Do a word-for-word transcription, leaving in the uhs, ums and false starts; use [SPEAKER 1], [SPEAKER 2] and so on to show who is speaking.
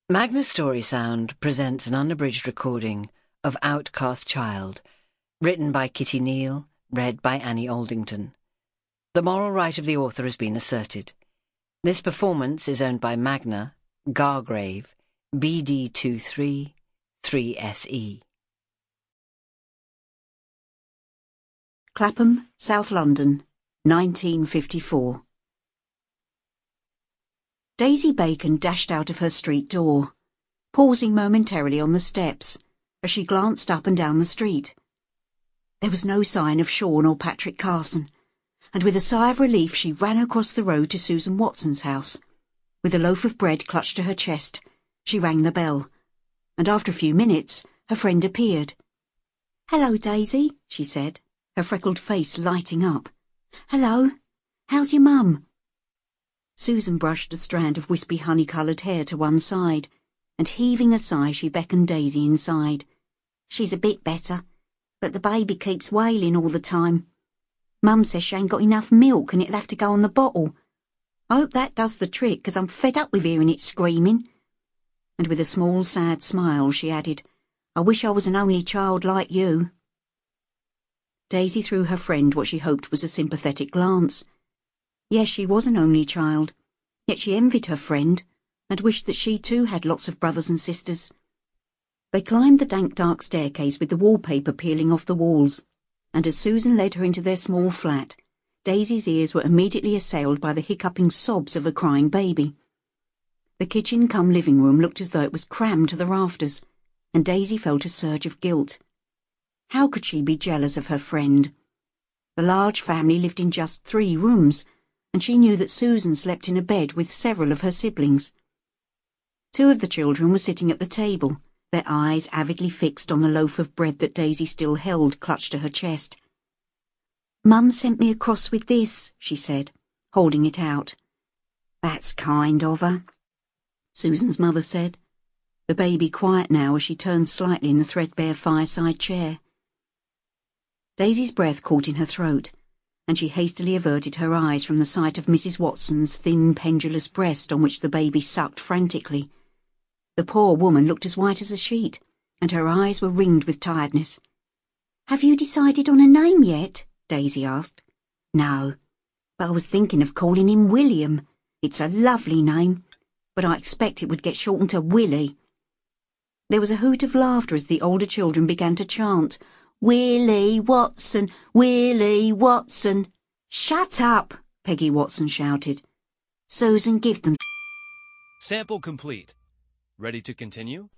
[SPEAKER 1] Magna Story Sound presents an unabridged recording of Outcast Child, written by Kitty Neal, read by Annie Aldington. The moral right of the author has been asserted. This performance is owned by Magna, Gargrave, B D two three three S E.
[SPEAKER 2] Clapham, South London, nineteen fifty-four. Daisy Bacon dashed out of her street door, pausing momentarily on the steps as she glanced up and down the street. There was no sign of Sean or Patrick Carson, and with a sigh of relief she ran across the road to Susan Watson's house. With a loaf of bread clutched to her chest, she rang the bell, and after a few minutes her friend appeared. "Hello, Daisy," she said, her freckled face lighting up. "Hello. How's your mum?" Susan brushed a strand of wispy honey-coloured hair to one side, and heaving a sigh she beckoned Daisy inside. "She's a bit better, but the baby keeps wailing all the time. Mum says she ain't got enough milk and it'll have to go on the bottle. I hope that does the trick, 'cause I'm fed up with hearing it screaming." And with a small sad smile she added, "I wish I was an only child like you." Daisy threw her friend what she hoped was a sympathetic glance. Yes, she was an only child, yet she envied her friend and wished that she too had lots of brothers and sisters. They climbed the dank dark staircase with the wallpaper peeling off the walls, and as Susan led her into their small flat, Daisy's ears were immediately assailed by the hiccuping sobs of a crying baby. The kitchen cum living room looked as though it was crammed to the rafters, and Daisy felt a surge of guilt. How could she be jealous of her friend? The large family lived in just three rooms, and she knew that Susan slept in a bed with several of her siblings. Two of the children were sitting at the table, their eyes avidly fixed on the loaf of bread that Daisy still held clutched to her chest. "Mum sent me across with this," she said, holding it out. "That's kind of her," Susan's mother said, the baby quiet now as she turned slightly in the threadbare fireside chair. Daisy's breath caught in her throat, and she hastily averted her eyes from the sight of Missus Watson's thin pendulous breast on which the baby sucked frantically. The poor woman looked as white as a sheet, and her eyes were ringed with tiredness. "Have you decided on a name yet?" Daisy asked. "No, but I was thinking of calling him William. It's a lovely name, but I expect it would get shortened to Willie." There was a hoot of laughter as the older children began to chant, "Willie Watson, Willie Watson." "Shut up," Peggy Watson shouted. "Susan, give them."
[SPEAKER 3] Sample complete. Ready to continue?